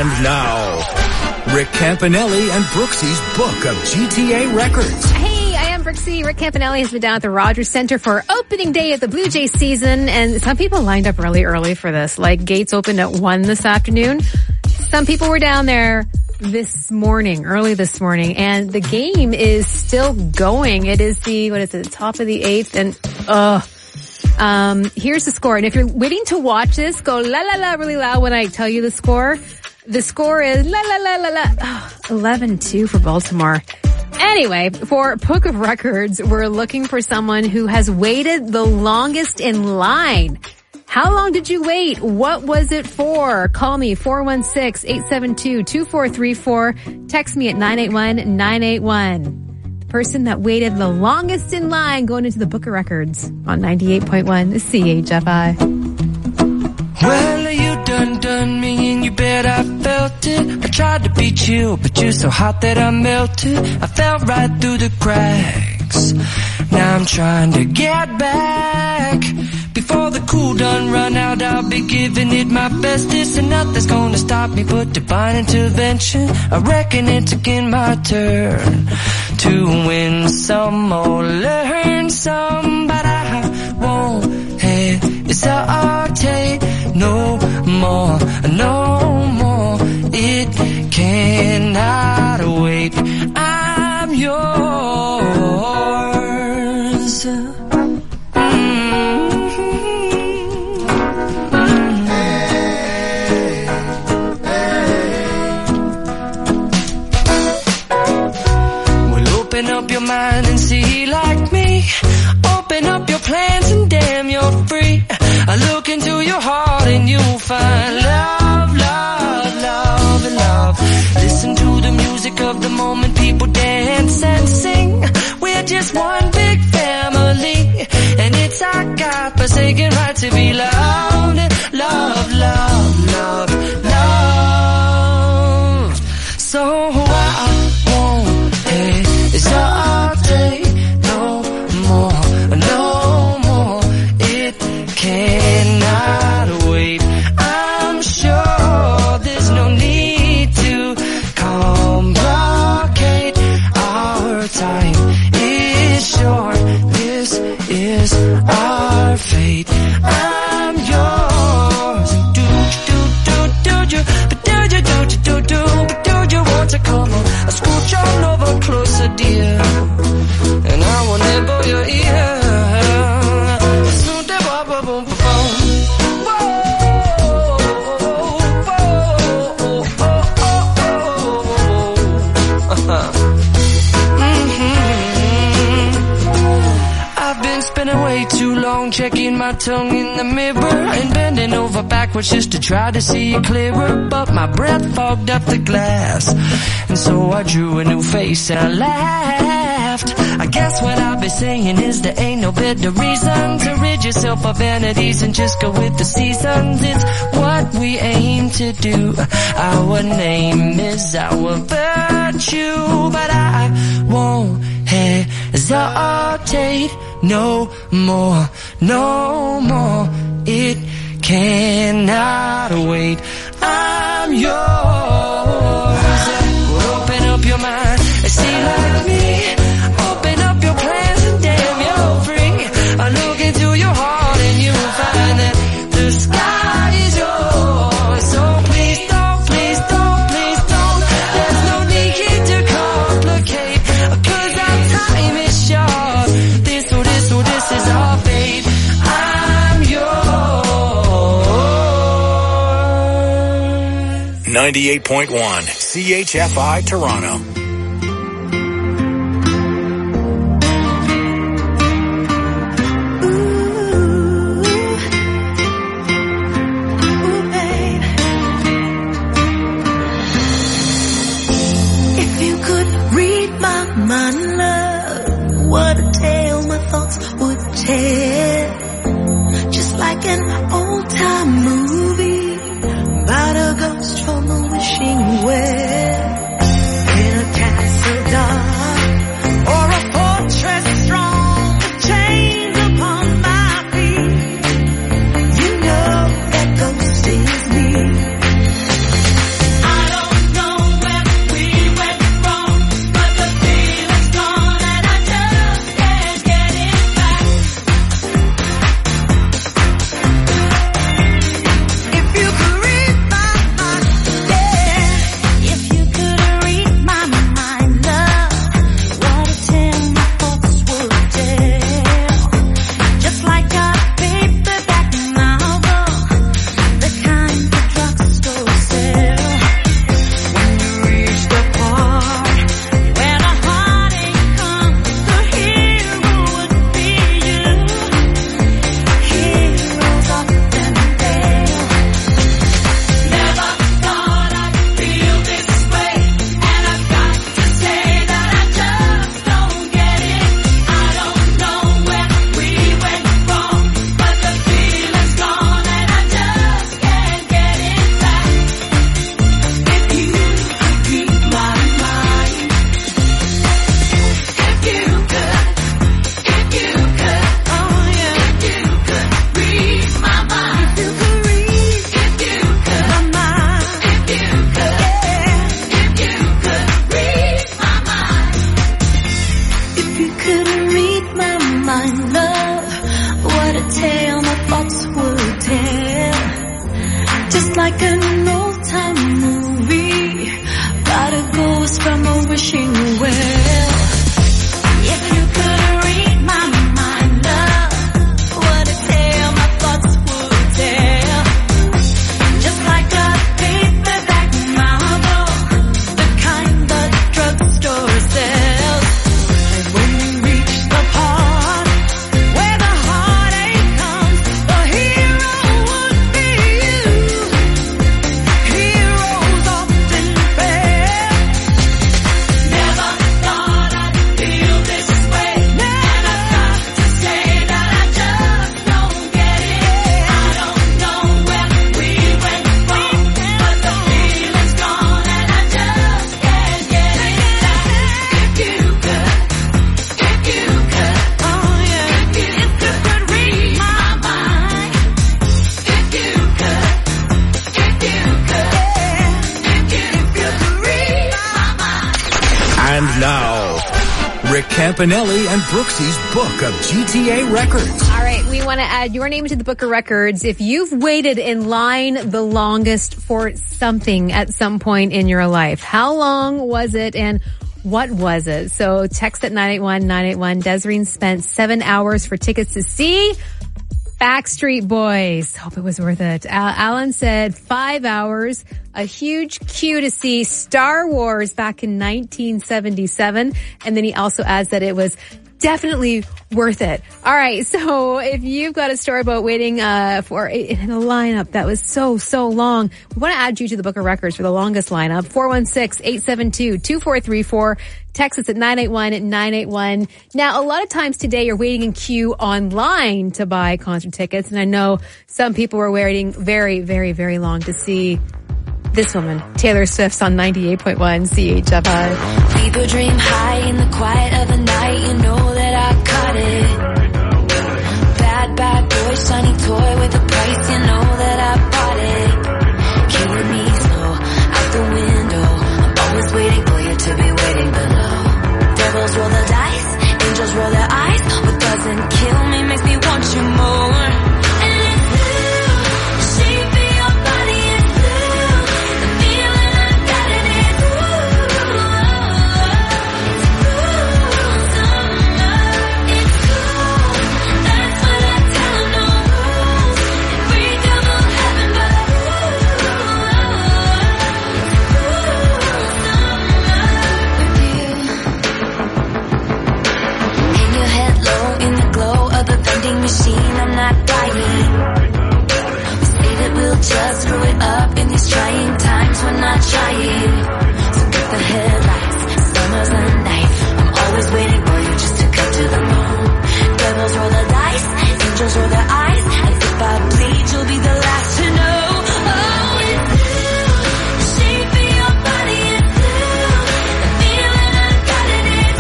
And now, Rick Campanelli and Brooksy's Book of GTA Records. Hey, I am Brooksy. Rick Campanelli has been down at the Rogers Center for opening day of the Blue Jays season, and some people lined up really early for this. Like, gates opened at 1 this afternoon. Some people were down there early this morning, and the game is still going. It is the top of the 8th, and here's the score. And if you're waiting to watch this, go la la la really loud when I tell you the score. The score is la la la la la 11-2 for Baltimore. Anyway, for Book of Records, we're looking for someone who has waited the longest in line. How long did you wait? What was it for? Call me 416-872-2434. Text me at 981-981. The person that waited the longest in line going into the Book of Records on 98.1 CHFI. Well, you done me and you bet I felt it. I tried to be chill, but you're so hot that I melted. I fell right through the cracks. Now I'm trying to get back. Before the cool done run out, I'll be giving it my bestest, and nothing's gonna stop me but divine intervention. I reckon it's again my turn to win some or learn some, but I won't hesitate no more, no more. It cannot wait. I'm yours. Open up your mind and see like me. Open up your plans and damn, you're free. I look into your heart and you'll find love, love, love, and love. Listen to the music of the moment, people dance and sing. We're just one big family, and it's our God-forsaken right to be loved. Love, love, love, love. So I won't hesitate no more, no more. It cannot wait. I'm sure there's no need to complicate. Our time is short. This is our fate. I'm yours. Do you, but do you want to come on? I scooch on over closer, dear, and I will nibble your ear. I've been spending way too long checking my tongue in the mirror and bending over backwards just to try to see it clearer, but my breath fogged up the glass, and so I drew a new face and I laughed. I guess what I'll be saying is there ain't no better reason to rid yourself of vanities and just go with the seasons. It's what we aim to do. Our name is our virtue, but I won't hesitate no more, no more. It cannot wait. I'm yours. Open up your mind and see like me. Open up your plans and damn, you're free. I look into your heart and you'll find that the sky is yours. So please don't, please don't, please don't. There's no need here to complicate, 'cause our time is short. This is our fate. I'm yours. 98.1 CHFI Toronto. What a tale my thoughts would tell, just like an old-time movie about a ghost from a wishing well, in a castle dark or a fortress strong, with chains upon my feet. You know that ghost is me. I like an old-time movie about a ghost from a wishing well. If you could read my mind, love, what a tale my thoughts would tell. Just like a paperback novel, the kind the drugstore sells. And when you reach the part where the heartache comes, the hero would be you. Heroes often fail. Never thought I'd feel this way, and I've got to say that I just don't get it. I don't know where we went wrong, but the feeling's gone and I just can't get it back. If you could, oh yeah, if you could read my mind. If you could, read my mind. And now, Rick Campanelli and Brooksy's Book of GTA Records. All right, we want to add your name to the Book of Records. If you've waited in line the longest for something at some point in your life, how long was it and what was it? So text at 981-981. Desireen spent 7 hours for tickets to see Backstreet Boys. Hope it was worth it. Alan said 5 hours, a huge queue to see Star Wars back in 1977. And then he also adds that it was definitely worth it. All right. So if you've got a story about waiting, for in a lineup that was so long, we want to add you to the Book of Records for the longest lineup. 416-872-2434. Text us at 981-981. Now, a lot of times today you're waiting in queue online to buy concert tickets. And I know some people were waiting very long to see this woman, Taylor Swift's on 98.1 CHFI. People dream high in the quiet of the night. You know that I caught it. Bad boy, shiny toy with a price. You know that I bought it. Killing me slow, out the window. I'm always waiting for you to be waiting below. Devils roll the dice, angels roll their eyes. What doesn't kill me makes me want you more. Machine, I'm not dying. We say that we'll just screw it up in these trying times. We're not trying. So get the headlights, summer's the night. I'm always waiting for you just to cut to the moon. Devils roll the dice, angels roll their eyes. And if I bleed, you'll be the last to know. Oh, it's you, the shape of your body, it's you. The feeling I got it, it's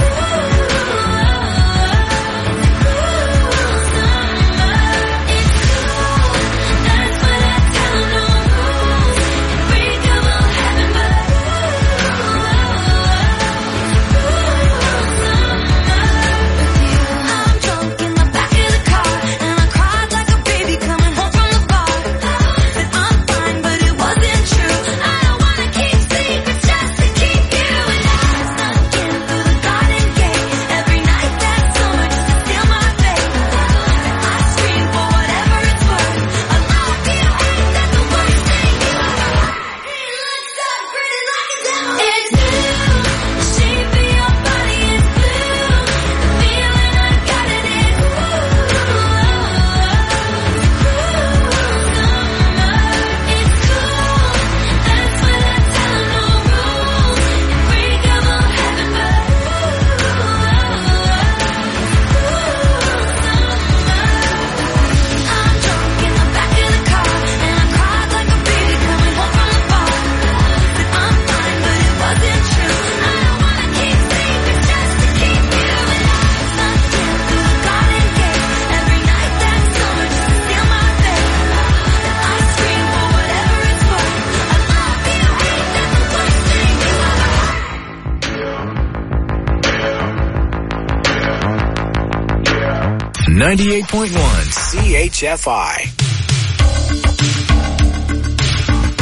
.1 CHFI.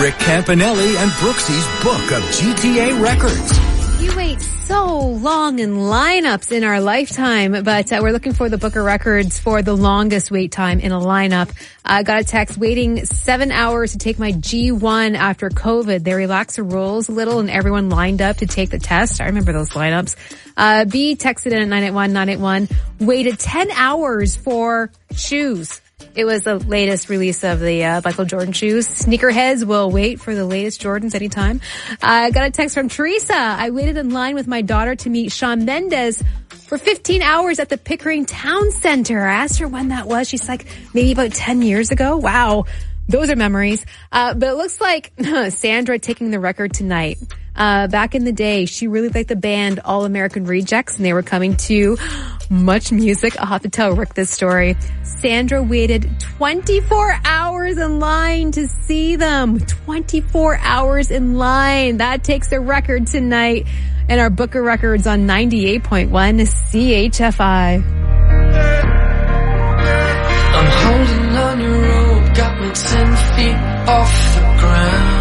Rick Campanelli and Brooksy's Book of GTA Records. You wait so long in lineups in our lifetime, but we're looking for the Book of Records for the longest wait time in a lineup. I got a text waiting 7 hours to take my G1 after COVID. They relaxed the rules a little and everyone lined up to take the test. I remember those lineups. B texted in at 981-981, waited 10 hours for shoes. It was the latest release of the Michael Jordan shoes. Sneakerheads will wait for the latest Jordans anytime. I got a text from Teresa. I waited in line with my daughter to meet Shawn Mendes for 15 hours at the Pickering Town Center. I asked her when that was. She's like, maybe about 10 years ago. Wow. Those are memories. But it looks like Sandra taking the record tonight. Back in the day, she really liked the band All American Rejects, and they were coming to Much Music. I'll have to tell Rick this story. Sandra waited 24 hours in line to see them. 24 hours in line. That takes the record tonight in our Book of Records on 98.1 CHFI. I'm holding on your rope, got me 10 feet off the ground.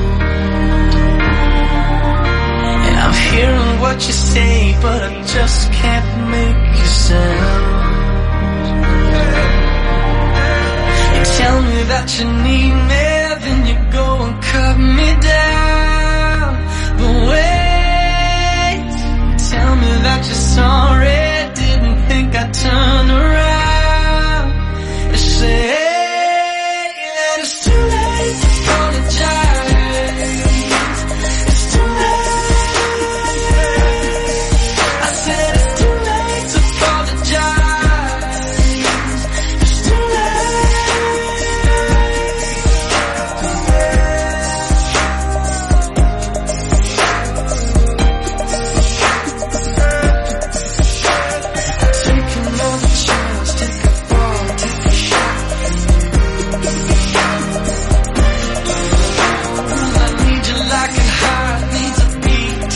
And I'm hearing what you say, but I just can't make a sound. You tell me that you need me, then you go and cut me down. But wait, tell me that you're sorry, didn't think I'd turn around and say that it's too late to apologize. It's too late. I said it's too late to apologize. It's too take another chance, take a ball, take a shot. I need you like a heart needs a beat.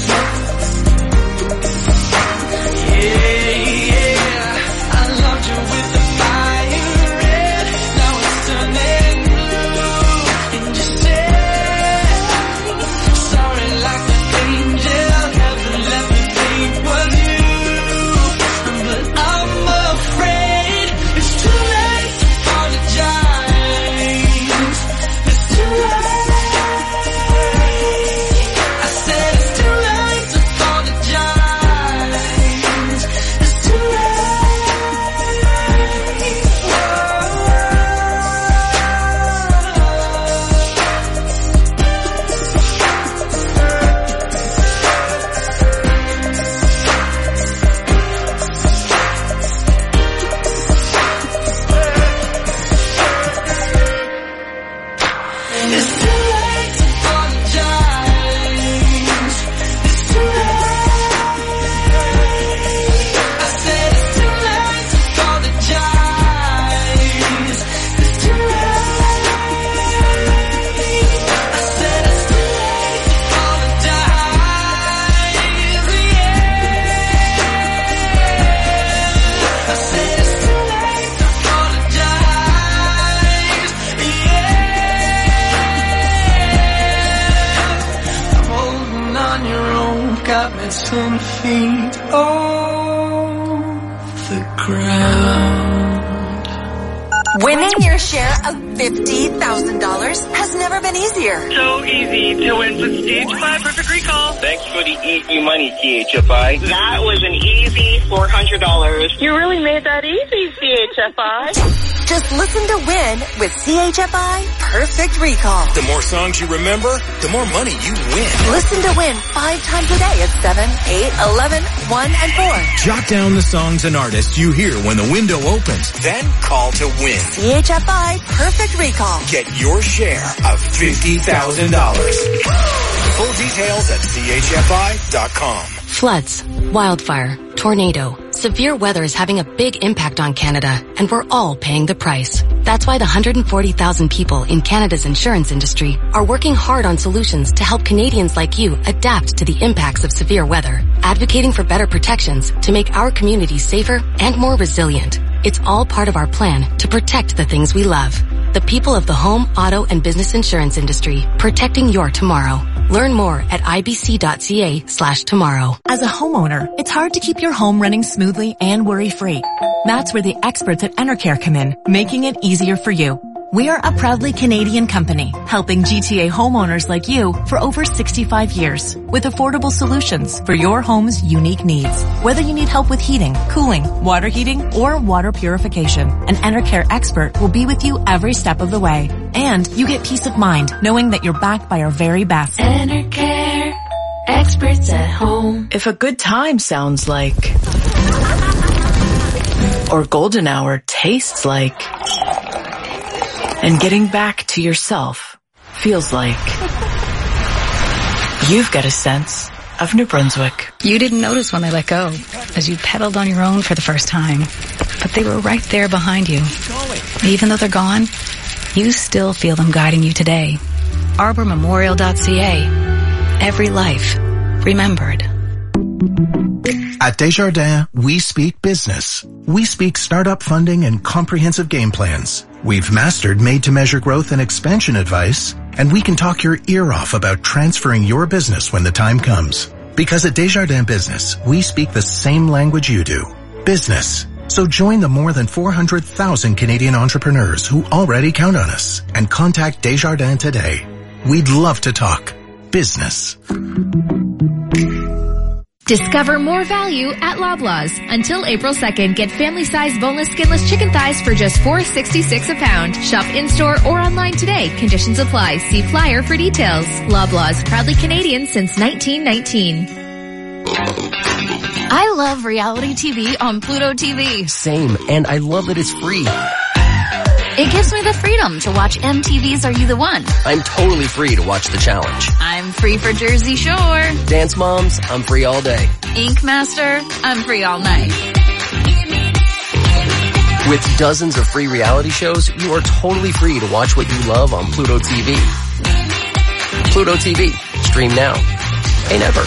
Yeah, I loved you with the fire red. Now it's turning blue. And you said sorry like an angel. Heaven let me think was you. But I'm afraid it's too late to apologize. It's too late. I said it's too late to apologize. It's too late. It's too late to apologize. It's too late. I said it's too late to apologize. It's too late. I said it's too late to apologize. Yeah. I said it's too late to apologize. Yeah. I'm holding on your own, got me 10 feet off the ground. Winning your share of $50,000 has never been easier. So easy to win with CHFI Perfect Recall. Thanks for the easy money, CHFI. That was an easy $400. You really made that easy, CHFI. Just listen to win with CHFI Perfect Recall. The more songs you remember, the more money you win. Listen to win 5 times a day at 7, 8, 11, 1, and 4. Jot down the songs and artists you hear when the window opens. Then call to win. CHFI Perfect Recall. Get your share of $50,000. Full details at chfi.com. Floods, wildfire, tornado. Severe weather is having a big impact on Canada, and we're all paying the price. That's why the 140,000 people in Canada's insurance industry are working hard on solutions to help Canadians like you adapt to the impacts of severe weather, advocating for better protections to make our communities safer and more resilient. It's all part of our plan to protect the things we love. the people of the home, auto, and business insurance industry, protecting your tomorrow. Learn more at ibc.ca/tomorrow. As a homeowner, it's hard to keep your home running smoothly and worry-free. That's where the experts at Enercare come in, making it easier for you. We are a proudly Canadian company, helping GTA homeowners like you for over 65 years with affordable solutions for your home's unique needs. Whether you need help with heating, cooling, water heating, or water purification, an Enercare expert will be with you every step of the way. And you get peace of mind knowing that you're backed by our very best. Enercare, experts at home. If a good time sounds like, or golden hour tastes like, and getting back to yourself feels like, you've got a sense of New Brunswick. You didn't notice when they let go, as you pedaled on your own for the first time. But they were right there behind you. Even though they're gone, you still feel them guiding you today. ArborMemorial.ca. Every life remembered. At Desjardins, we speak business. We speak startup funding and comprehensive game plans. We've mastered made-to-measure growth and expansion advice, and we can talk your ear off about transferring your business when the time comes. Because at Desjardins Business, we speak the same language you do. Business. So join the more than 400,000 Canadian entrepreneurs who already count on us and contact Desjardins today. We'd love to talk business. Discover more value at Loblaws. Until April 2nd, get family-sized boneless skinless chicken thighs for just $4.66 a pound. Shop in-store or online today. Conditions apply. See flyer for details. Loblaws, proudly Canadian since 1919. I love reality TV on Pluto TV. Same, and I love that it's free. It gives me the freedom to watch MTV's Are You the One? I'm totally free to watch The Challenge. I'm free for Jersey Shore. Dance Moms, I'm free all day. Ink Master, I'm free all night. With dozens of free reality shows, you are totally free to watch what you love on Pluto TV. Pluto TV. Stream now. Pay never.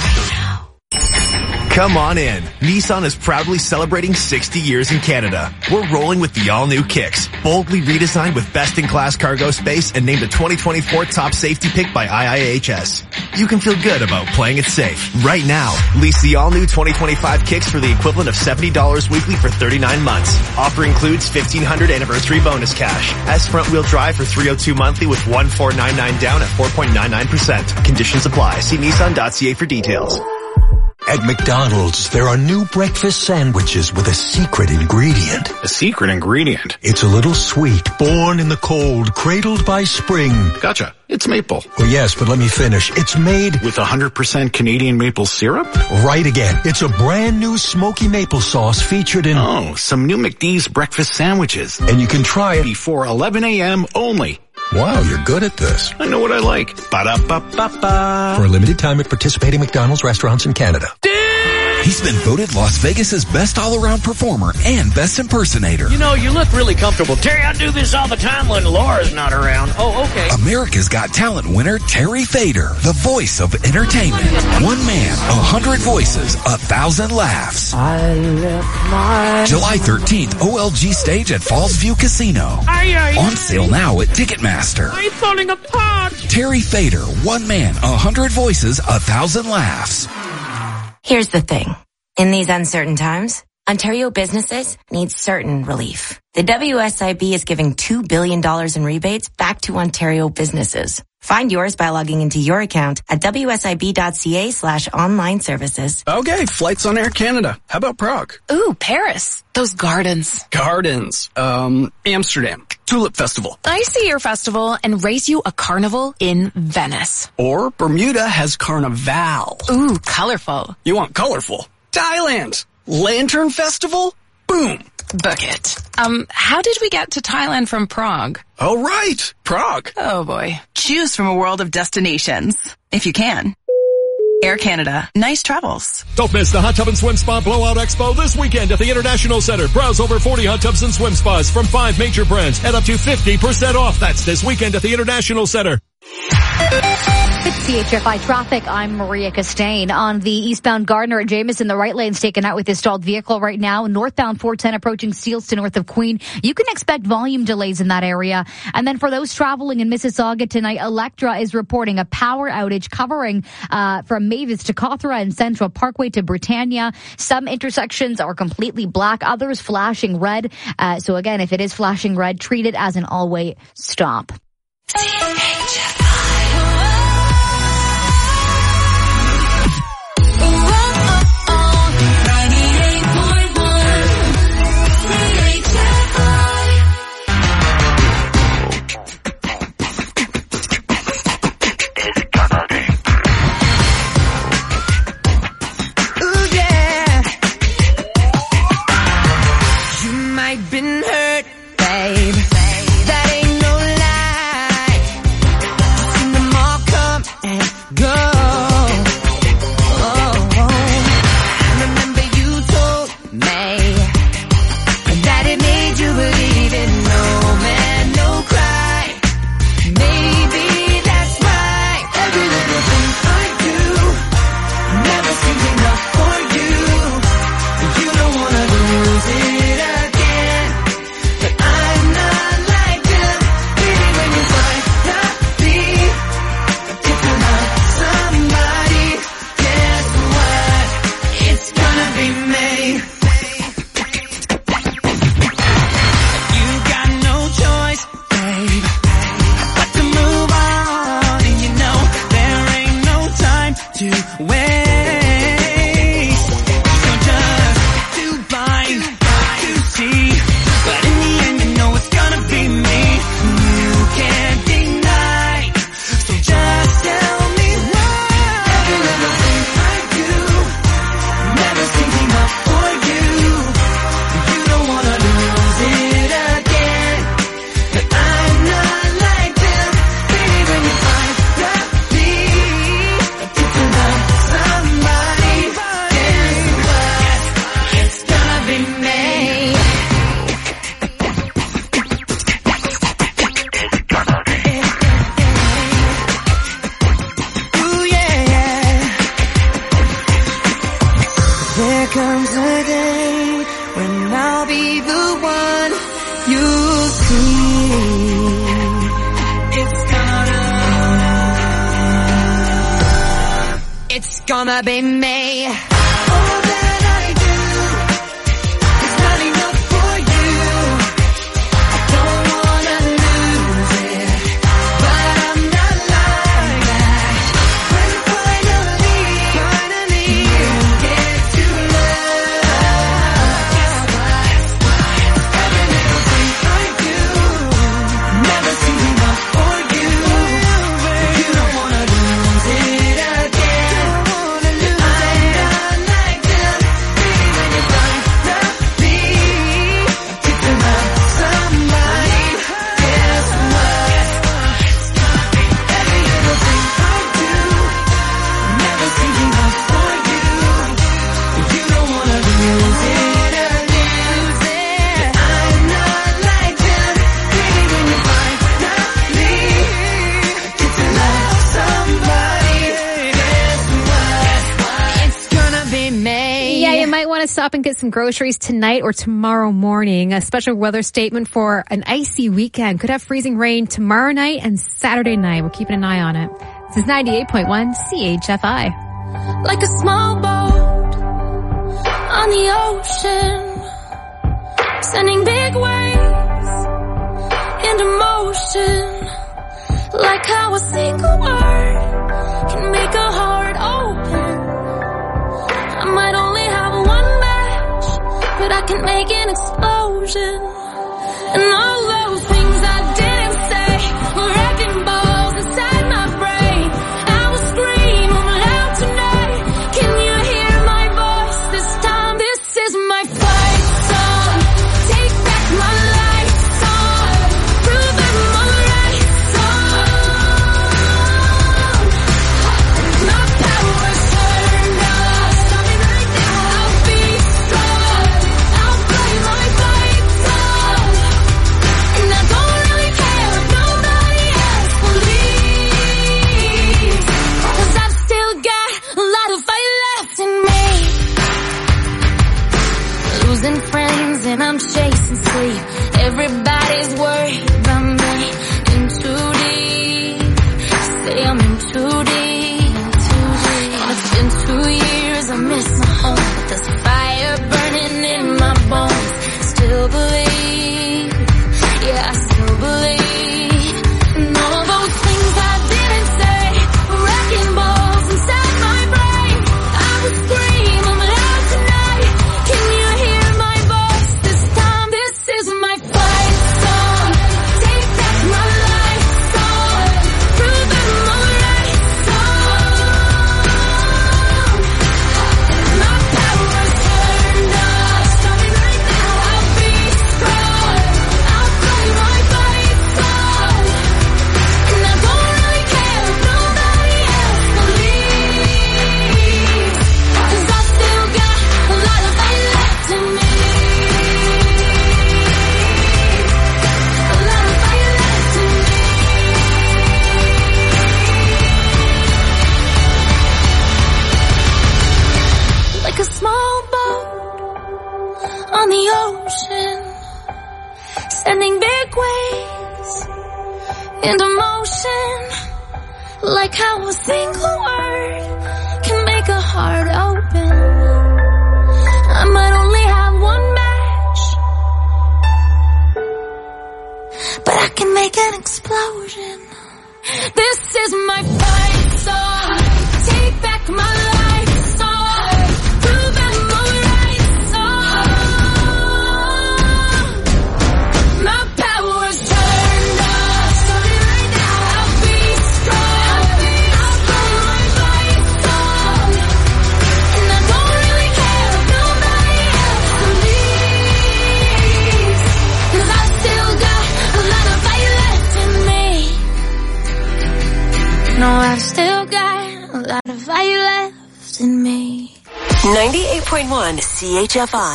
Come on in. Nissan is proudly celebrating 60 years in Canada. We're rolling with the all-new Kicks, boldly redesigned with best-in-class cargo space and named a 2024 top safety pick by IIHS. You can feel good about playing it safe. Right now, lease the all-new 2025 Kicks for the equivalent of $70 weekly for 39 months. Offer includes $1,500 anniversary bonus cash. S front-wheel drive for $302 monthly with $1,499 down at 4.99%. Conditions apply. See Nissan.ca for details. At McDonald's, there are new breakfast sandwiches with a secret ingredient. A secret ingredient? It's a little sweet, born in the cold, cradled by spring. Gotcha. It's maple. Well, yes, but let me finish. It's made with 100% Canadian maple syrup? Right again. It's a brand new smoky maple sauce featured in... Oh, some new McD's breakfast sandwiches. And you can try it before 11 a.m. only. Wow, you're good at this. I know what I like. Ba-da-ba-ba-ba. For a limited time at participating McDonald's restaurants in Canada. He's been voted Las Vegas's best all-around performer and best impersonator. You know, you look really comfortable. Terry, I do this all the time when Laura's not around. Oh, okay. America's Got Talent winner Terry Fader, the voice of entertainment. One man, 100 voices, 1,000 laughs. July 13th, OLG stage at Falls View Casino. On sale now at Ticketmaster. I'm falling apart. Terry Fader, one man, 100 voices, 1,000 laughs. Here's the thing. In these uncertain times, Ontario businesses need certain relief. The WSIB is giving $2 billion in rebates back to Ontario businesses. Find yours by logging into your account at wsib.ca/online services. Okay, flights on Air Canada. How about Prague? Ooh, Paris. Those gardens. Gardens. Amsterdam. Tulip Festival. I see your festival and raise you a carnival in Venice. Or Bermuda has Carnival. Ooh, colorful. You want colorful? Thailand. Lantern Festival? Boom. Book it. How did we get to Thailand from Prague? Oh, right. Prague. Oh, boy. Choose from a world of destinations. If you can. Air Canada. Nice travels. Don't miss the Hot Tub and Swim Spa Blowout Expo this weekend at the International Center. Browse over 40 hot tubs and swim spas from 5 major brands at up to 50% off. That's this weekend at the International Center. It's CHFI traffic, I'm Maria Costain. On the eastbound Gardner at Jameson, the right lane's taken out with this stalled vehicle right now. Northbound 410 approaching Steelston north of Queen. You can expect volume delays in that area. And then for those traveling in Mississauga tonight, Electra is reporting a power outage covering from Mavis to Cawthra and Central Parkway to Britannia. Some intersections are completely black, others flashing red. So again, if it is flashing red, treat it as an all-way stop. Been hurt, babe. That ain't no lie. Seen them all come and go. I remember you told me that it made you believe in no man, no cry. Maybe that's right. Every little thing I do never seems enough for you. You don't wanna lose it again. Gonna be me. All that I do is not enough for you. I don't wanna lose it, but I'm not like that. When finally you get to love, every little thing I do never seems enough for you. You don't wanna lose it again. Stop and get some groceries tonight or tomorrow morning. A special weather statement for an icy weekend. Could have freezing rain tomorrow night and Saturday night. We're keeping an eye on it. This is 98.1 CHFI. Like a small boat on the ocean, sending big waves into motion. Like how a single word can make a heart open. I might only have one match, but I can make an explosion. And all those things I didn't say were wrecking balls inside my brain. I will scream loud tonight. Can you hear my voice this time? This is my fight song. Take back my life song. Prove I'm alright song. My power's turned off. Stop me right now. I'll be strong. I'll play my fight song. And I don't really care if nobody else will I'm chasing sleep. Everybody's worried about me. In too deep. Say I'm in too deep. And it's been 2 years, I miss my home. But there's a fire burning in my bones. Still believe. Yeah, I still believe. And all those things I didn't say. Wrecking balls inside my brain. I would scream, I'm loud tonight. Can you hear my voice this time? This is my fight song. Take back my life song. Prove I'm alright song. My power's turned up. Starting right now, I'll be strong. I'll play my fight song. And I don't really care if nobody else believes. 'Cause I still got a lot of fight left in me. A lot of fight left in me. Like a small boat on the ocean, sending big waves into motion. Like how a single word can make a heart open. I might only have one match, but I can make an explosion. This is my fight song. Take back my life song. Prove I'm alright song. My power's turned up. Starting right now, I'll be strong. I'll play my fight song. And I don't really care if nobody else believes. 'Cause I still got a lot of fight left in me. No, I've still got a lot of fight left in me. 98.1 CHFI.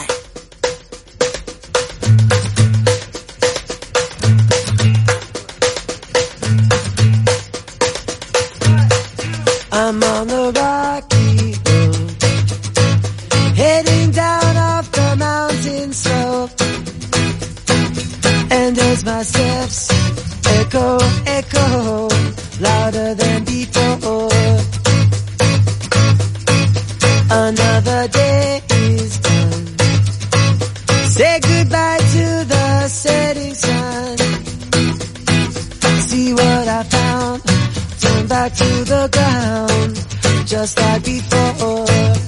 I'm on the rocky road, heading down off the mountain slope. And as my steps echo, echo, louder than before. Another day is done. Say goodbye to the setting sun. See what I found. Turn back to the ground, just like before.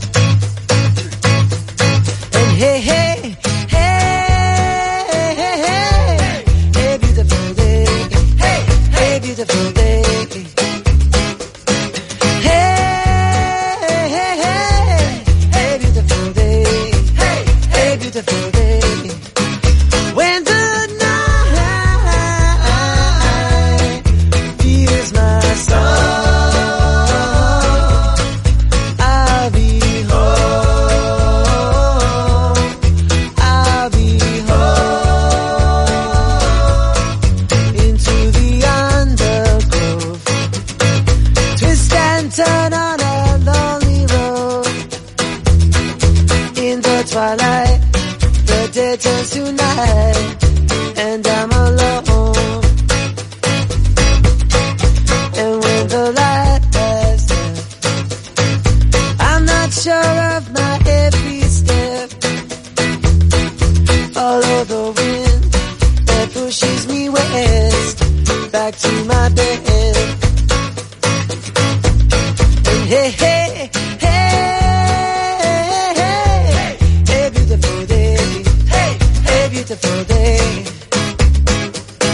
And hey, hey, hey, hey, hey, hey, beautiful day. Hey, hey, beautiful day. Hey, hey, hey, hey, beautiful day. Hey, hey, beautiful day. When the night feels my soul, I'll be home. I'll be home. Into the undergrowth, twist and turn on a lonely road. In the twilight, the day turns to night, and I'm alone. And when the light has left, I'm not sure of my every step. Follow the wind that pushes me west, back to my bed. And hey, hey, hey, hey, hey, beautiful day. Hey, hey, beautiful day.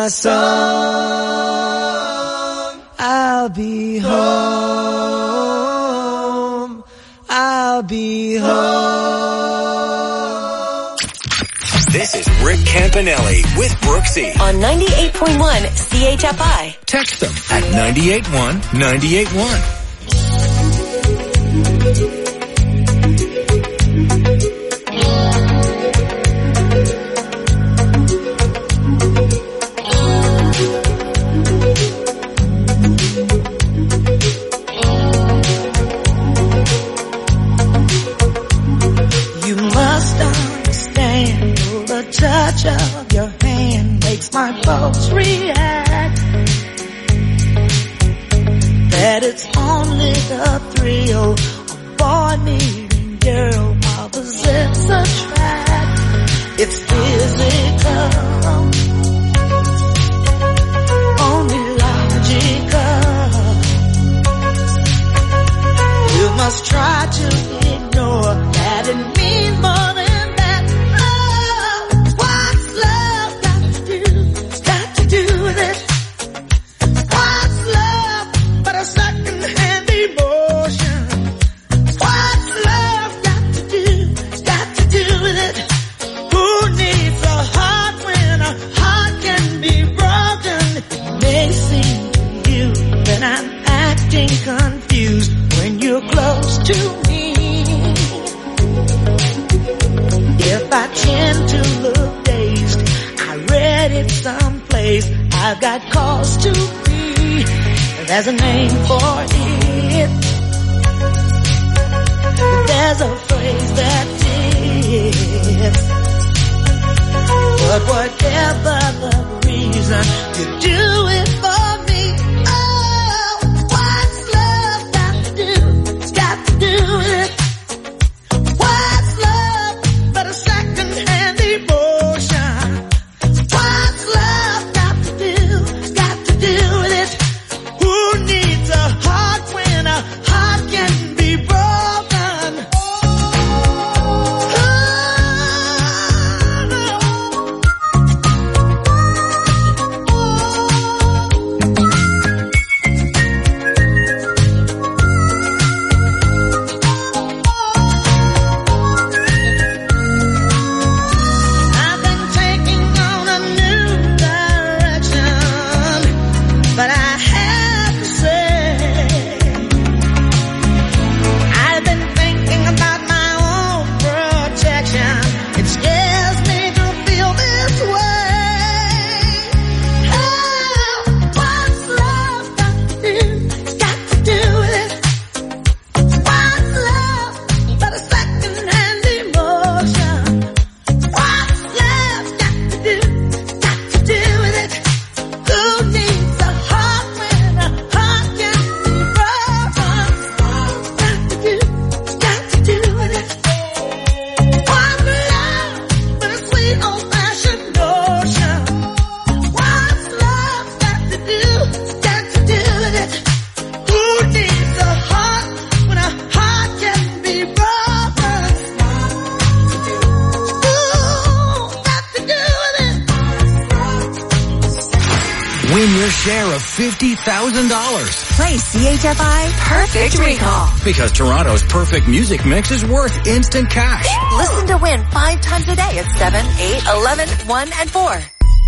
my son. I'll be home. I'll be home. This is Rick Campanelli with Brooksy on 98.1 CHFI. Text them at 98.1 98.1. Touch of your hand makes my folks react. That it's only the thrill of boy meeting girl opposites attract. It's physical, only logical. You must try to ignore that it means more than confused when you're close to me. If I tend to look dazed, I read it someplace, I've got cause to be. There's a name for it. There's a phrase that fits. But whatever the reason, you do it for me. What's love but a second-hand emotion? What's love got to do with it? Who needs a heart when a heart can be broken? Win your share of $50,000. Play CHFI Perfect Recall. Because Toronto's perfect music mix is worth instant cash. Listen to win 5 times a day at 7, 8, 11, 1, and 4. I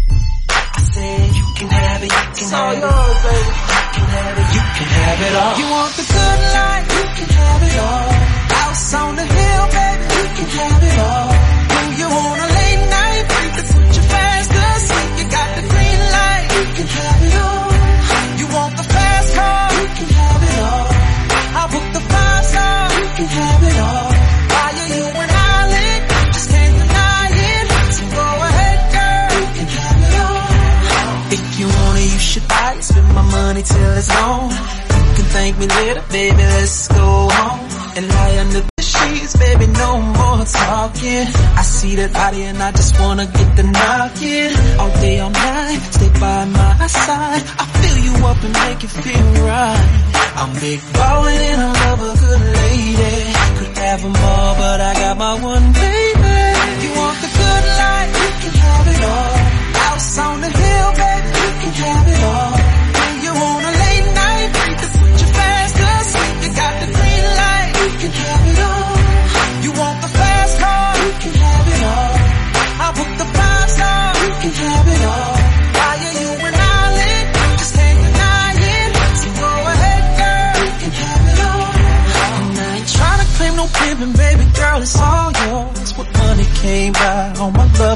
said you can have it, you can have it. You can have it, you can have it all. You want the good life, you can have it all. House on the hill, baby, you can have it all. Do you want a late night? That's what you fast asleep. You got the green light, you can have it all. You want the fast car, you can have it all. I'll book the 5-star, you can have it all. Why are you an island? Just can't deny it. So go ahead, girl, you can have it all. If you want it, you should buy it. Spend my money till it's gone. You can thank me later, baby, let's go home. And lie under the sheets, baby, no more talking. I see that body and I just wanna get the knocking. All day, all night, stay by my side. I fill you up and make you feel right. I'm big ballin' and I love a good lady. Could have them all, but I got my one baby. You want the good life, you can have it all. House on the hill, baby,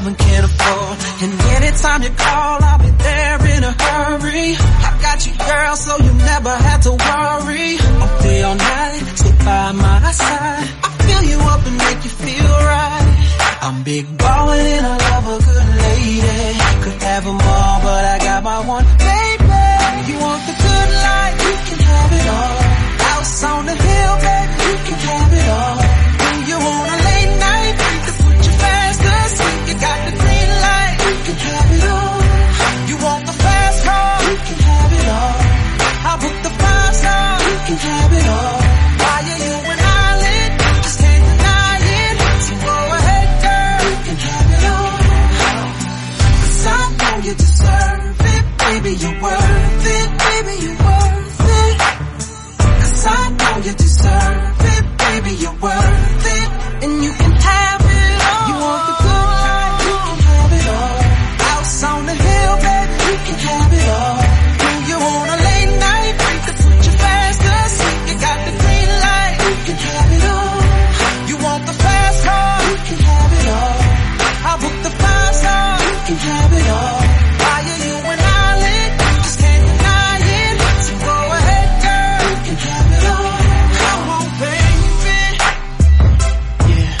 even can afford. And anytime you call, I'll be there in a hurry. I got you, girl, so you never have to worry. All day, all night, stay by my side. I fill you up and make you feel right. I'm big ballin' and I love a good lady. Could have them all, but I got my one baby. You want the good life, you can have it all. House on the hill, baby, you can have it all. When you want a late night, the put you fast asleep. You got the green light, you can have it all. You want the fast car, you can have it all. I'll book the 5-star, you can have it all. Why are you an island? Just can't deny it. So go ahead, girl, you can have it all. 'Cause I know you deserve it, baby, you're worth it, baby, you're worth it. 'Cause I know you deserve it, baby, you're worth it. And you can have it all. You want the good life, you can have it all. House on the hill, baby, you can have it all. When you want a late night, the put you fast asleep. You got the green light, you can have it all. You want the fast car, you can have it all. I'll book the 5-star, you can have it all. Why are you an island? Just can't deny it. So go ahead, girl, you can have it all. Come on, baby. Yeah.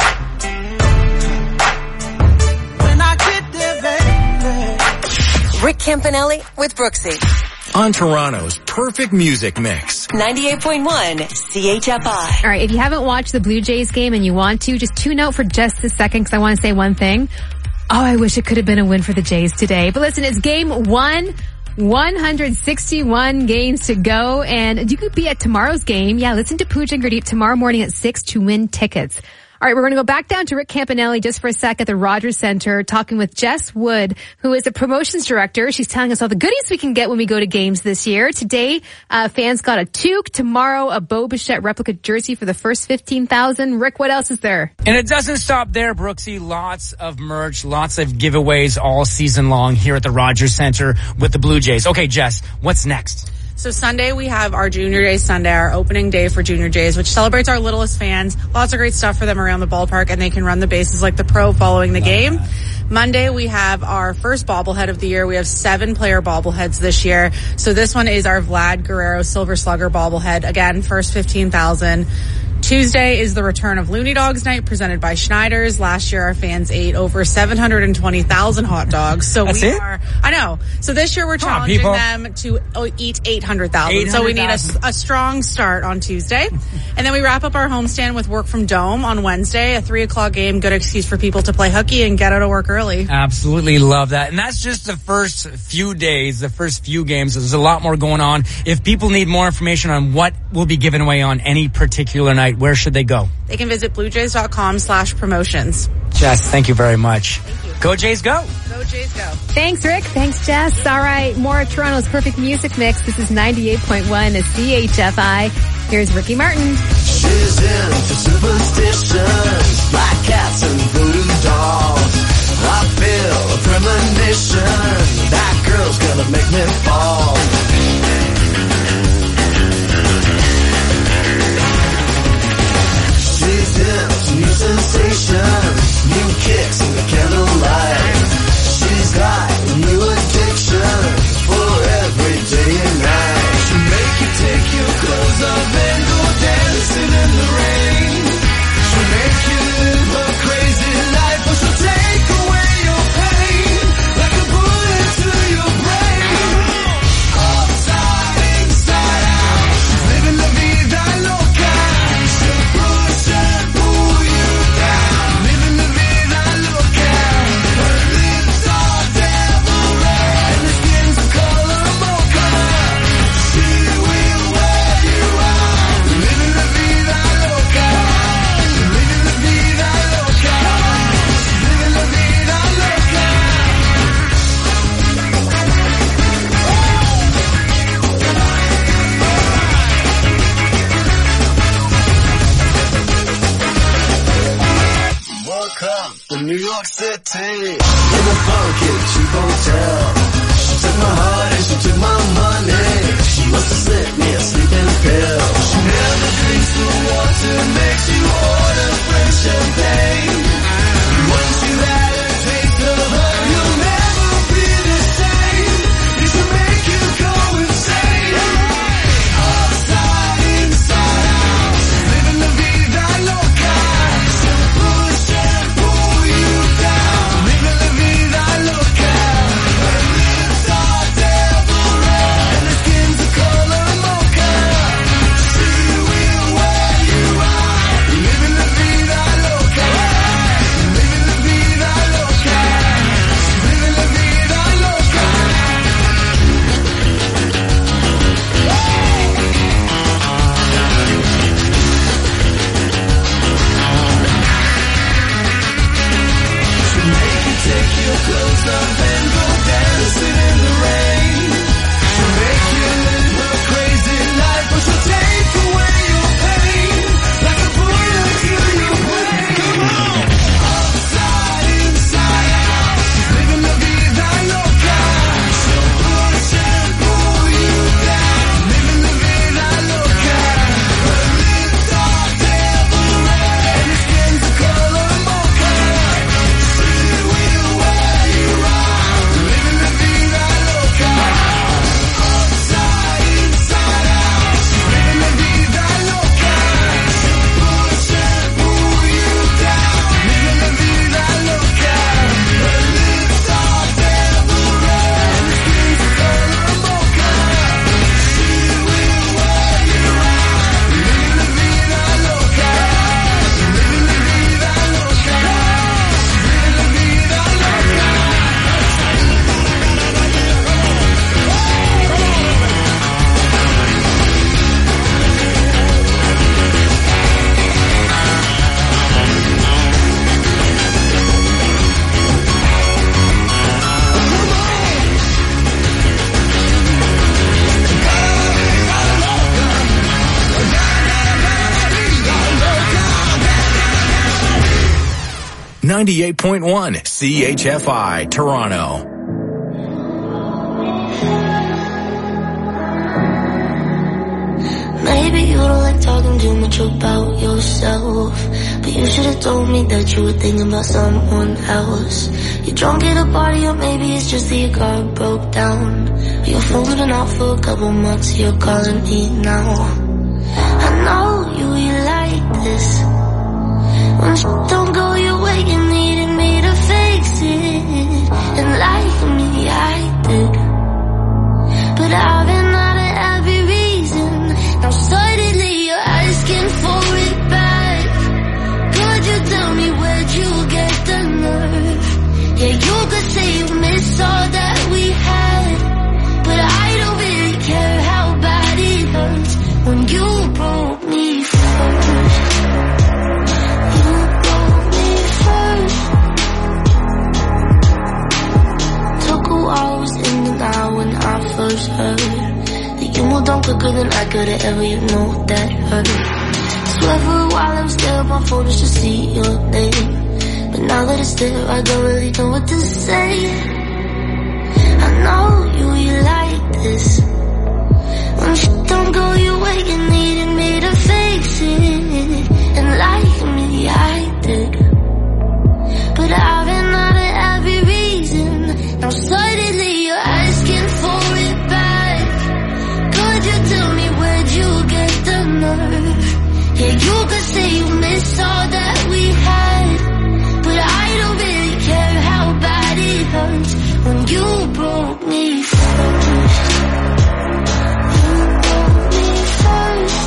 When I get there, baby. Rick Campanelli with Brooksy. On Toronto's perfect music mix. 98.1 CHFI. All right, if you haven't watched the Blue Jays game and you want to, just tune out for just a second because I want to say one thing. Oh, I wish it could have been a win for the Jays today. But listen, it's game 1, 161 games to go, and you could be at tomorrow's game. Yeah, listen to Pooja and Gurdeep tomorrow morning at 6 to win tickets. All right, we're going to go back down to Rick Campanelli just for a sec at the Rogers Center, talking with Jess Wood, who is a promotions director. She's telling us all the goodies we can get when we go to games this year. Today, fans got a toque. Tomorrow, a Bo Bichette replica jersey for the first 15,000. Rick, what else is there? And it doesn't stop there, Brooksy. Lots of merch, lots of giveaways all season long here at the Rogers Center with the Blue Jays. Okay, Jess, what's next? So Sunday we have our Junior Days Sunday, our opening day for Junior Jays, which celebrates our littlest fans. Lots of great stuff for them around the ballpark, and they can run the bases like the pro following the game. Monday we have our first bobblehead of the year. We have 7 player bobbleheads this year. So this one is our Vlad Guerrero Silver Slugger bobblehead. Again, first 15,000. Tuesday is the return of Looney Dogs Night presented by Schneider's. Last year our fans ate over 720,000 hot dogs. So I know. So this year we're challenging them to eat 800,000. So we need a strong start on Tuesday. And then we wrap up our homestand with Work from Dome on Wednesday, a 3:00 game. Good excuse for people to play hooky and get out of work early. Absolutely love that. And that's just the first few days, the first few games. There's a lot more going on. If people need more information on what will be given away on any particular night, where should they go? They can visit bluejays.com/promotions. Jess, thank you very much. Go Jays, go. Go Jays, go. Thanks, Rick. Thanks, Jess. All right, more of Toronto's perfect music mix. This is 98.1 CHFI. Here's Ricky Martin. She's into superstitions, black cats and voodoo dolls. I feel a premonition, that girl's gonna make me fall. She's into new sensations, new kicks in the candlelight. She's got new addictions for every day and night. She'll make you take your clothes off and go dancing in the rain. She'll make you live a crazy life, or she'll take away your pain like a bullet to your brain. Upside, inside out, she's living la vida loca. She'll push and pull you down, living la vida loca. Her lips are devil red and her skin's the color of mocha. She will wear you out, living la vida loca. Living la vida loca. Living la vida loca. Woke up in New York City in a funky cheap hotel. She took my heart and she took my money. She must have slipped me a sleeping pill. She never drinks the water, makes you order French champagne. Once you had her taste of 98.1 CHFI, Toronto. Maybe you don't like talking too much about yourself, but you should have told me that you were thinking about someone else. You're drunk at a party, or maybe it's just that your car broke down. Your phone's been out for a couple months, you're calling me now. I know you like this. When shit don't go your way, you needed me to fix it. And like me, I did. But I've been out of every reason. Now suddenly you're asking for it back. Could you tell me where'd you get the nerve? Yeah, you could say you miss all that we had, but I don't really care how bad it hurts when you broke me first. You broke me first. Took a while, was in and out when I first heard. You moved on quicker than I could've ever, you know that hurt. Swear for a while I was staring at my phone just to see your name, but now that it's there I don't really know what to say. I know you like this. When shit don't go your way, you needed me to fix it. And like me, I did. But I've been out of every reason. Now suddenly you're asking for it back. Could you tell me where'd you get the nerve? Yeah, you could say you miss all that we had, but I don't really care how bad it hurts when you broke me first. You broke me first.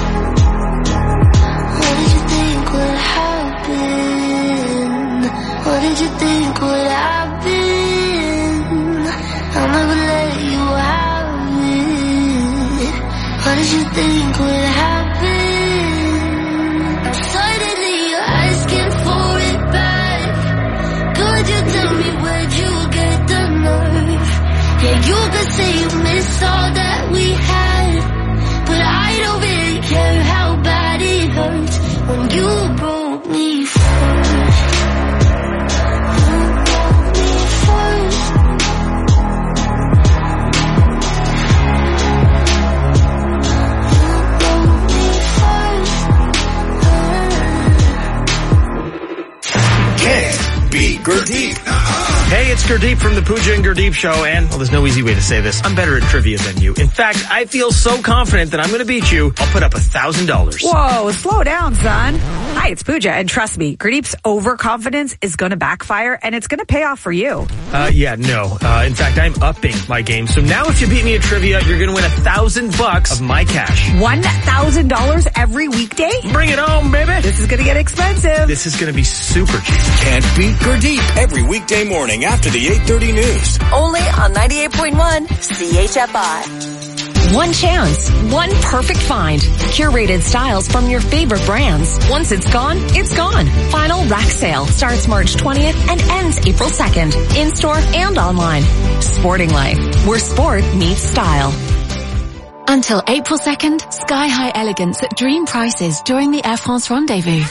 What did you think would happen? What did you think would happen? I'll never let you have it. What did you think would happen? Now suddenly you're asking for it back. Could you tell me where'd you get the nerve? Yeah, you could say you miss all that we had, but I don't really care how bad it hurts when you broke me first. You broke me first. Can't beat Gurdeep. Hey, it's Gurdeep from the Pooja and Gurdeep Show, and, well, there's no easy way to say this. I'm better at trivia than you. In fact, I feel so confident that I'm gonna beat you, I'll put up $1,000. Whoa, slow down, son. Hi, it's Pooja, and trust me, Gurdeep's overconfidence is gonna backfire, and it's gonna pay off for you. In fact, I'm upping my game. So now if you beat me at trivia, you're gonna win $1,000 of my cash. $1,000 every weekday? Bring it home, baby. This is gonna get expensive. This is gonna be super cheap. Can't beat Gurdeep every weekday morning after the 8:30 news. Only on 98.1 CHFI. One chance, one perfect find. Curated styles from your favorite brands. Once it's gone, it's gone. Final rack sale starts March 20th and ends April 2nd. In-store and online. Sporting Life, where sport meets style. Until April 2nd, sky-high elegance at dream prices during the Air France Rendezvous.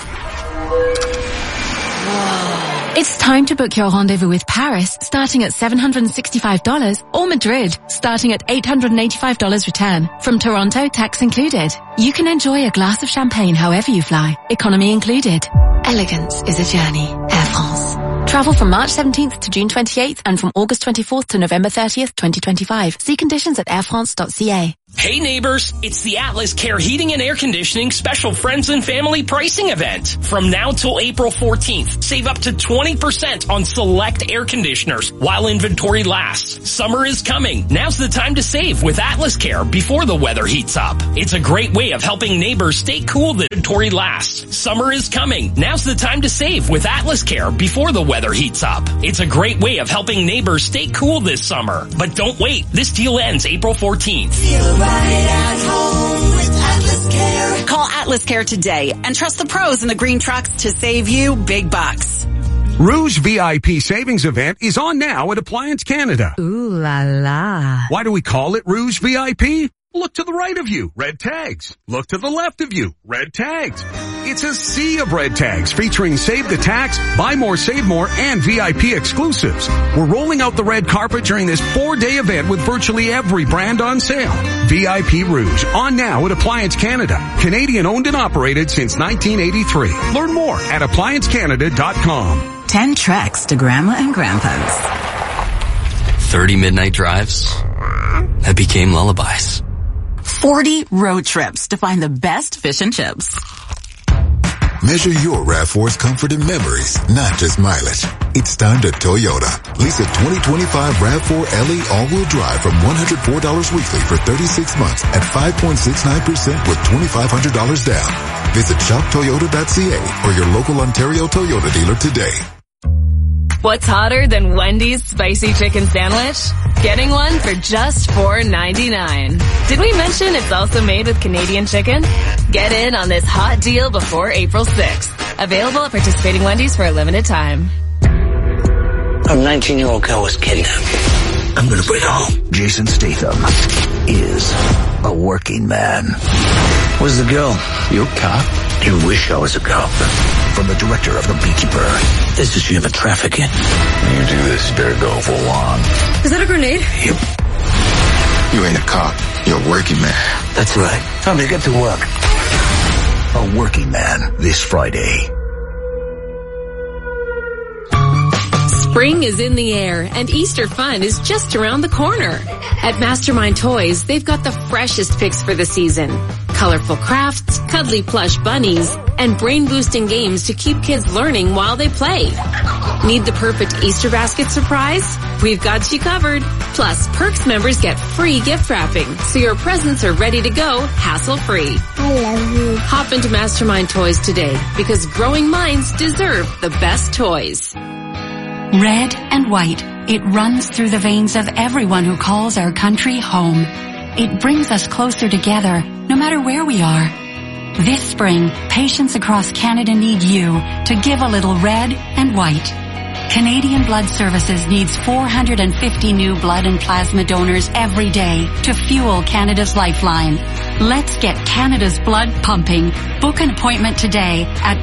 It's time to book your rendezvous with Paris, starting at $765, or Madrid, starting at $885 return. From Toronto, tax included. You can enjoy a glass of champagne however you fly, economy included. Elegance is a journey. Air France. Travel from March 17th to June 28th and from August 24th to November 30th, 2025. See conditions at airfrance.ca. Hey neighbors, it's the Atlas Care Heating and Air Conditioning Special Friends and Family Pricing Event. From now till April 14th, save up to 20% on select air conditioners while inventory lasts. Summer is coming. Now's the time to save with Atlas Care before the weather heats up. It's a great way of helping neighbors stay cool the inventory lasts. Summer is coming. Now's the time to save with Atlas Care before the weather heats up. It's a great way of helping neighbors stay cool this summer. But don't wait. This deal ends April 14th. Right at home with Atlas Care. Call Atlas Care today and trust the pros in the green trucks to save you big bucks. Rouge VIP Savings Event is on now at Appliance Canada. Ooh la la. Why do we call it Rouge VIP? Look to the right of you, red tags. Look to the left of you, red tags. It's a sea of red tags featuring Save the Tax, Buy More, Save More, and VIP exclusives. We're rolling out the red carpet during this 4-day event with virtually every brand on sale. VIP Rouge, on now at Appliance Canada. Canadian owned and operated since 1983. Learn more at appliancecanada.com. 10 treks to Grandma and Grandpa's. 30 midnight drives that became lullabies. 40 road trips to find the best fish and chips. Measure your RAV4's comfort and memories, not just mileage. It's time to Toyota. Lease a 2025 RAV4 LE all-wheel drive from $104 weekly for 36 months at 5.69% with $2,500 down. Visit shoptoyota.ca or your local Ontario Toyota dealer today. What's hotter than Wendy's spicy chicken sandwich? Getting one for just $4.99. Did we mention it's also made with Canadian chicken? Get in on this hot deal before April 6th. Available at participating Wendy's for a limited time. A 19-year-old girl was kidnapped. I'm gonna bring her home. Jason Statham is a working man. Where's the girl? You cop? You wish I was a cop. From the director of The Beekeeper. This is human trafficking. You do this, better go for long. Is that a grenade? Yep. You ain't a cop. You're a working man. That's right. Time to get to work. A Working Man this Friday. Spring is in the air and Easter fun is just around the corner. At Mastermind Toys, they've got the freshest picks for the season. Colorful crafts, cuddly plush bunnies, and brain-boosting games to keep kids learning while they play. Need the perfect Easter basket surprise? We've got you covered. Plus, Perks members get free gift wrapping, so your presents are ready to go hassle-free. I love you. Hop into Mastermind Toys today, because growing minds deserve the best toys. Red and white, it runs through the veins of everyone who calls our country home. It brings us closer together, no matter where we are. This spring, patients across Canada need you to give a little red and white. Canadian Blood Services needs 450 new blood and plasma donors every day to fuel Canada's lifeline. Let's get Canada's blood pumping. Book an appointment today at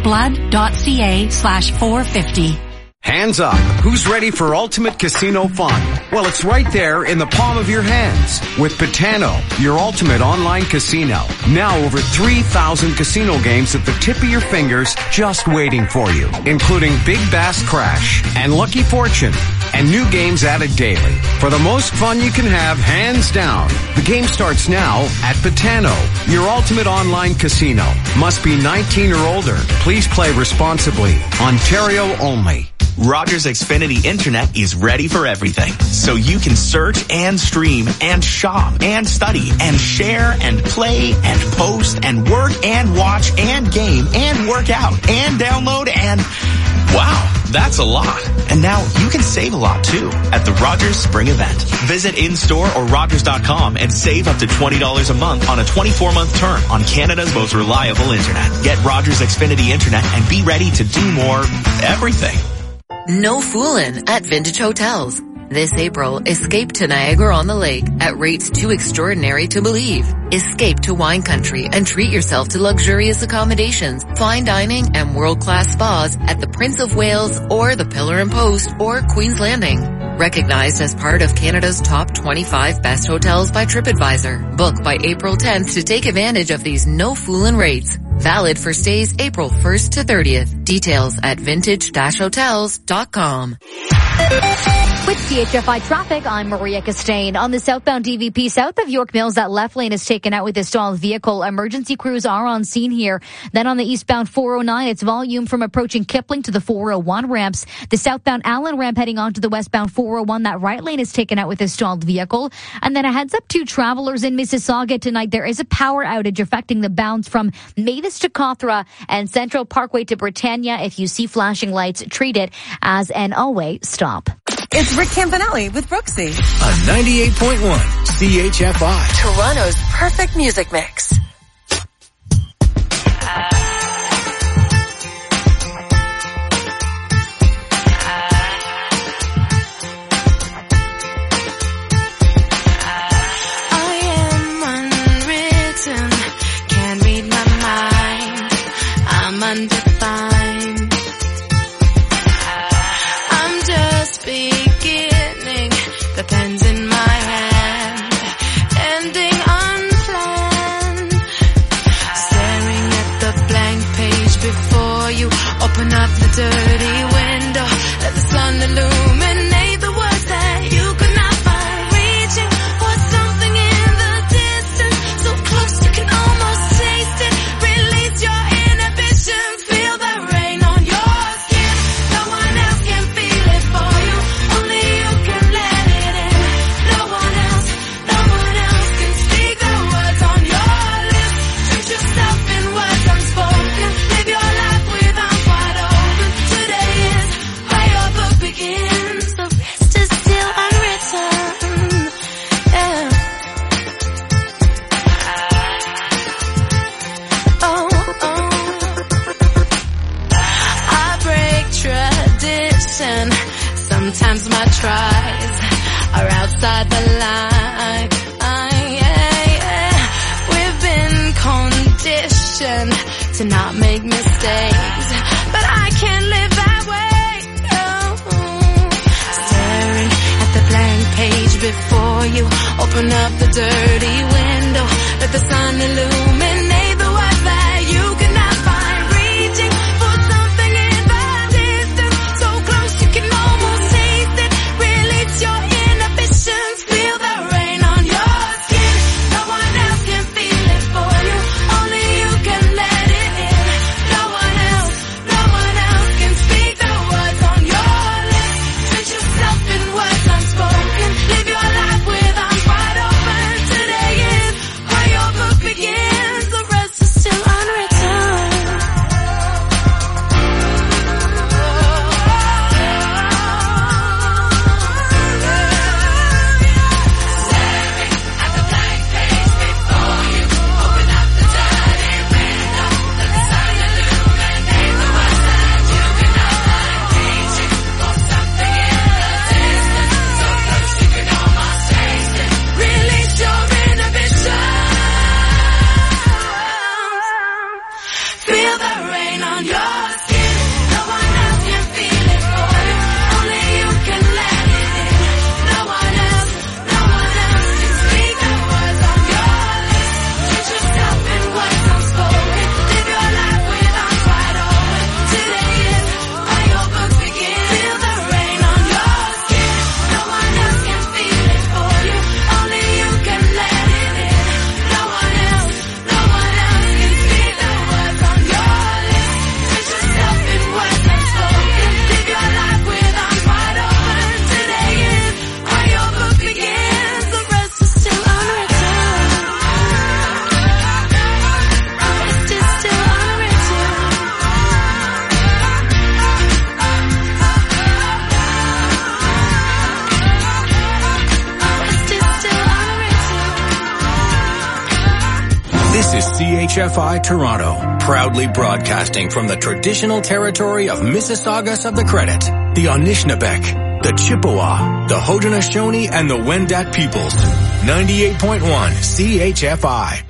blood.ca/450. Hands up. Who's ready for ultimate casino fun? Well, it's right there in the palm of your hands with Betano, your ultimate online casino. Now over 3,000 casino games at the tip of your fingers just waiting for you, including Big Bass Crash and Lucky Fortune and new games added daily. For the most fun you can have, hands down. The game starts now at Betano, your ultimate online casino. Must be 19 or older. Please play responsibly. Ontario only. Rogers Xfinity Internet is ready for everything. So you can search and stream and shop and study and share and play and post and work and watch and game and work out and download and... Wow, that's a lot. And now you can save a lot too at the Rogers Spring Event. Visit in-store or Rogers.com and save up to $20 a month on a 24-month term on Canada's most reliable internet. Get Rogers Xfinity Internet and be ready to do more everything. No foolin' at Vintage Hotels. This April, escape to Niagara-on-the-Lake at rates too extraordinary to believe. Escape to wine country and treat yourself to luxurious accommodations, fine dining, and world-class spas at the Prince of Wales or the Pillar and Post or Queen's Landing. Recognized as part of Canada's top 25 best hotels by TripAdvisor. Book by April 10th to take advantage of these no foolin' rates. Valid for stays April 1st to 30th. Details at vintage-hotels.com. With CHFI traffic, I'm Maria Costain. On the southbound DVP south of York Mills, that left lane is taken out with a stalled vehicle. Emergency crews are on scene here. Then on the eastbound 409, it's volume from approaching Kipling to the 401 ramps. The southbound Allen ramp heading onto the westbound 401, that right lane is taken out with a stalled vehicle. And then a heads up to travelers in Mississauga tonight. There is a power outage affecting the bounds from Mavis to Cawthra and Central Parkway to Britannia. If you see flashing lights, treat it as an all-way stop. It's Rick Campanelli with Brooksy. On 98.1 CHFI. Toronto's perfect music mix. I am fine. I'm just beginning, the pen's in my hand, ending unplanned. Staring at the blank page before you, open up the dirty window, let the sun illuminate the words that you could not find. Reaching for something in the distance, so close you can almost taste it. Release your inhibitions, feel the rain on your skin. No one else can feel it for you, only you can let it in. No one else can speak the words on your lips. Treat yourself in words unspoken, live your life with arms wide open. Today is where your book begins, the rest is still unwritten. Yeah. I break tradition. Sometimes my tries are outside the line. We've been conditioned to not make mistakes, but I can't live that way. Staring at the blank page before you, open up the dirty window, let the sun illuminate the words that you cannot find. Reaching for something in the distance, so close you can almost taste it. Release your inhibitions, feel the rain on your skin. No one else can feel it for you, only you can let it in. No one else can speak the words on your lips. Treat yourself in words unspoken, live your life with arms wide open. Today is where your book begins, the rest is still unwritten. Release your inhibitions, feel the rain on your skin. No one else can feel it for you, only you can let it in. No one else can speak the words on your lips. Treat yourself in words unspoken, live your life with arms wide open. Today is where your book begins, feel the rain on your skin. No one else can feel it for you, only you can let it in. No one else can speak the words on your lips. Treat yourself in words unspoken, live your life with arms wide open. Today is where your book begins, the rest is still unwritten. Rest is still unwritten. Rest is still unwritten. This is CHFI Toronto, proudly broadcasting from the traditional territory of Mississaugas of the Credit, the Anishinabek, the Chippewa, the Haudenosaunee, and the Wendat peoples. 98.1 CHFI.